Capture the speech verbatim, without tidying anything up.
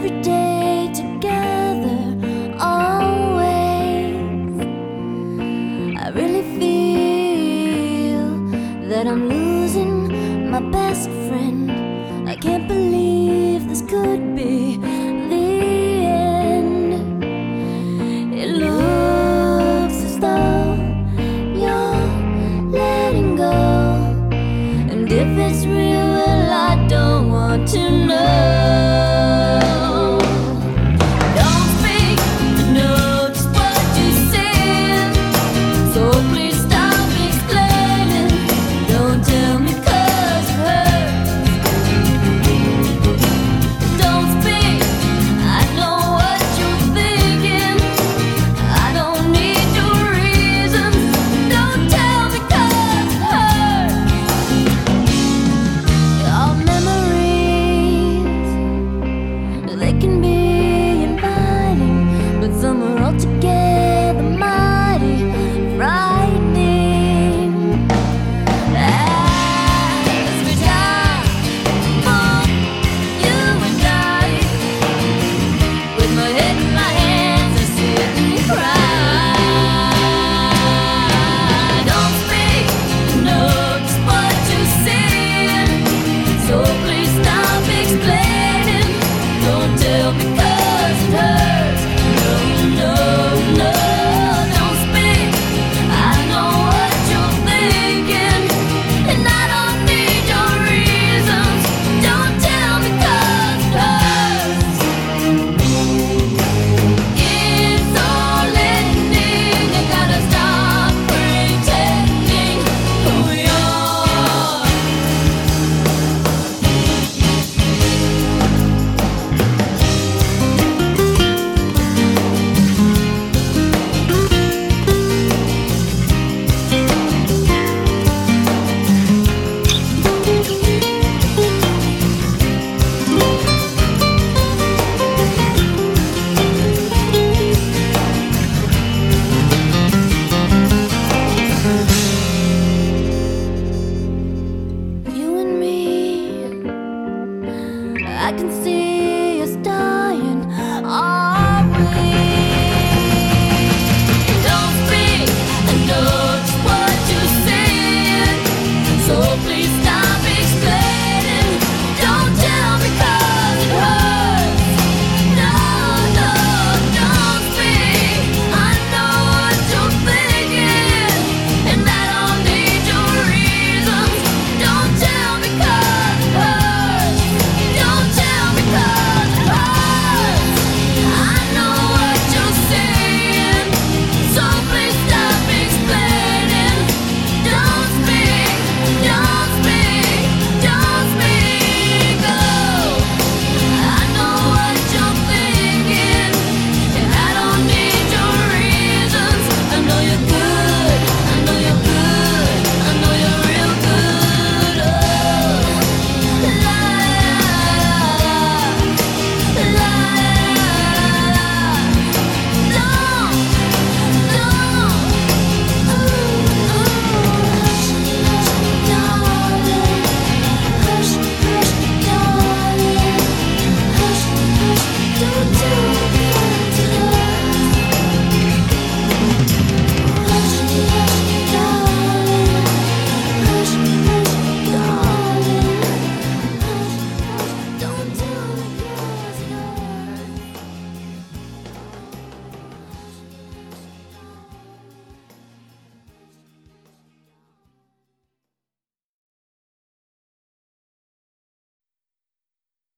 every day together, always. I really feel that I'm losing my best friend. I can't believe this could be the end. It looks as though you're letting go, and if it's real, well, I don't want to know. Don't speak, I know just what you said, so please stop explaining. Don't tell me 'cause it hurts. Don't speak, I know what you're thinking. I don't need your reasons. Don't tell me 'cause it hurts. Our memories, they can be inviting, but some are altogether mighty frightening. As we die for you and I, with my head in my hands, I sit and cry. Don't speak, know just what you said, so please stop explaining. Don't tell me 'cause it hurts.